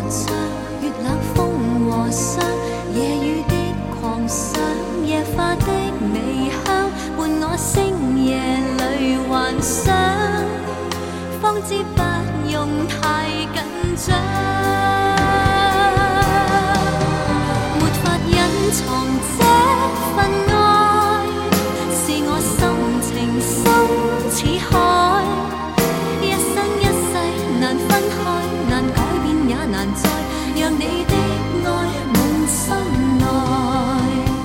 着月冷风和霜，夜雨的狂想，夜花的微香，伴我星夜里幻想，方知不用太紧张，没法隐藏这份爱，是我心情深似海，一生一世难分开，难改变也难再让你的